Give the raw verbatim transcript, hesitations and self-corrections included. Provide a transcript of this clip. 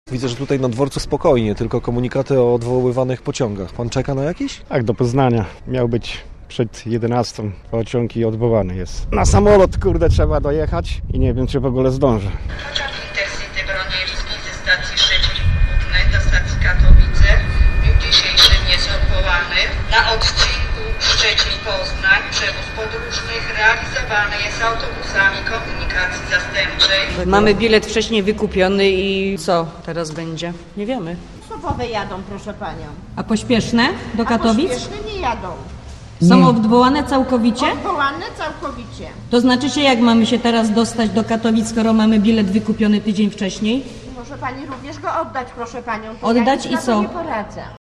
Widzę, że tutaj na dworcu spokojnie, tylko komunikaty o odwoływanych pociągach. Pan czeka na jakiś? Tak, do Poznania. Miał być przed jedenastą pociąg i odwołany jest. Na samolot, kurde, trzeba dojechać i nie wiem, czy w ogóle zdążę. Pociąg Intercity Broniewski ze stacji Szczecin Głównej do stacji Katowice w dniu dzisiejszym jest odwołany. Na odcinku Szczecin-Poznań przewóz podróżnych realizowany jest autobusami komunikacji zastępczej. Mamy bilet wcześniej wykupiony i co teraz będzie? Nie wiemy. Osobowe jadą, proszę panią. A pośpieszne do Katowic? A pośpieszne nie jadą. Są odwołane całkowicie? Odwołane całkowicie. To znaczy się, jak mamy się teraz dostać do Katowic, skoro mamy bilet wykupiony tydzień wcześniej? Może pani również go oddać, proszę panią. To Oddać ja i nic na co? to nie poradzę.